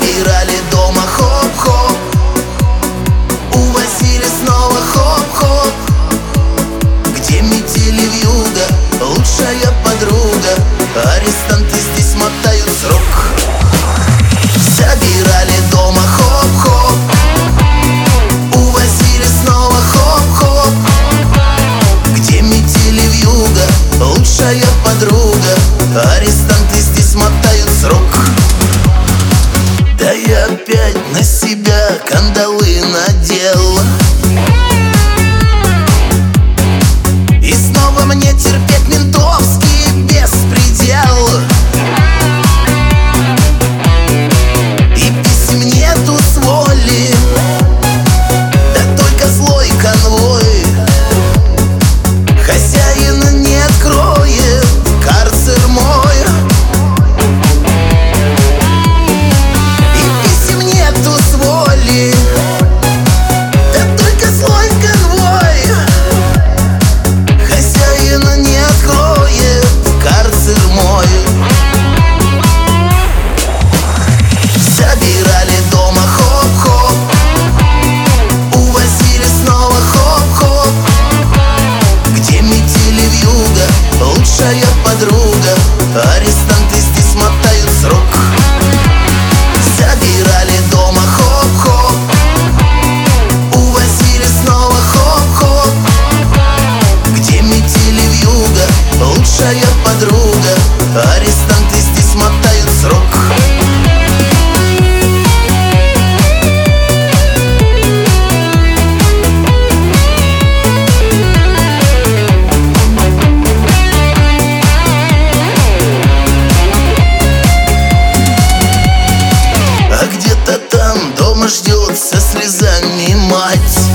Забирали дома хоп-хоп, увозили снова хоп-хоп. Где метели вьюга, лучшая подруга, арестанты здесь мотают срок. Забирали дома хоп-хоп, увозили снова хоп-хоп. Где метели вьюга, лучшая подруга, арестанты здесь мотают срок. Да я опять на себя кандалы надел, и снова мне терпеть ментовский беспредел. И писем нету с воли, да только злой конвой. Хозяин не откроет карцер мой. И писем нету с воли, да только злой конвой. Хозяин не откроет карцер мой. Забирали дома хоп-хоп, увозили снова хоп-хоп. Где метели вьюга, лучшая подруга, арестанты здесь мотают срок. Забирали дома хоп-хоп, увозили снова хоп-хоп. Где метели вьюга, лучшая подруга, арестанты здесь мотают срок. Ждет со слезами мать.